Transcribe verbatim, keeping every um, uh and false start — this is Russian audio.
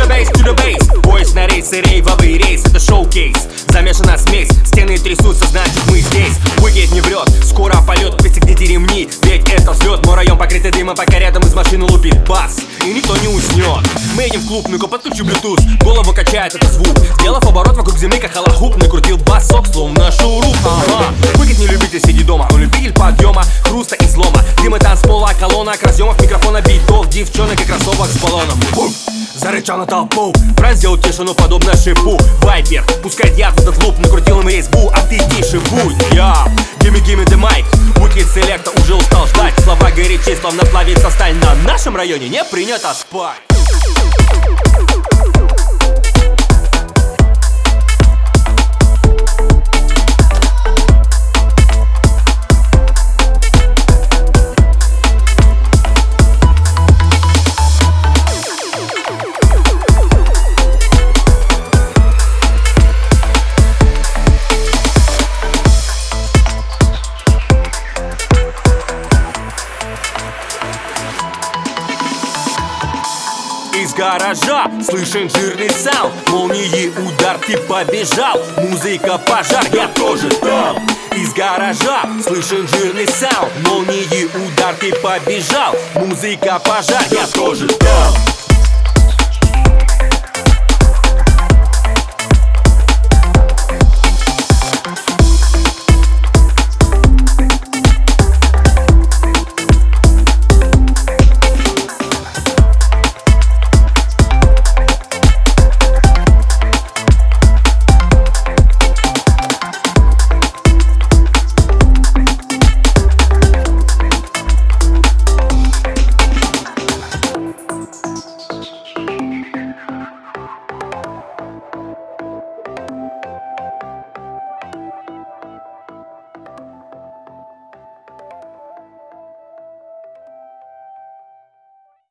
the base, to the base. Поезд на рейсы, рейвовый рейс, это шоу-кейс. Замешана смесь, стены трясутся, значит мы здесь. Выкид не врет, скоро полет, пристегните ремни, ведь это взлет. Мой район покрытый дымом, пока рядом из машины лупит бас, и никто не уснет. Мы едем в клуб, ну-ка подключу Bluetooth, голову качает этот звук. Сделав оборот вокруг земли, как халахуп, накрутил бас-сок, словно шоурум. Ага. Выкид не любитель, сидит дома, он любитель подъема, хруста и слома. Дым и танцпола, колонок, разъемов, микрофона, битов, девчонок и кроссовок с баллоном. Бум! Зарычал на толпу, Бран сделал тишину, подобно шипу. Вайпер, пускай яд в этот луп, накрутил им рейсбу, а ты тише будь. Я, gimme, gimme the mic, Wicked Selector уже устал ждать. Слова горячей, словно плавится сталь. На нашем районе не принято спать. Из гаража слышен жирный саунд, молнии удар, ты побежал. Музыка пожар, я тоже там. Из гаража слышен жирный саунд, молнии удар, ты побежал. Музыка пожар, я тоже там.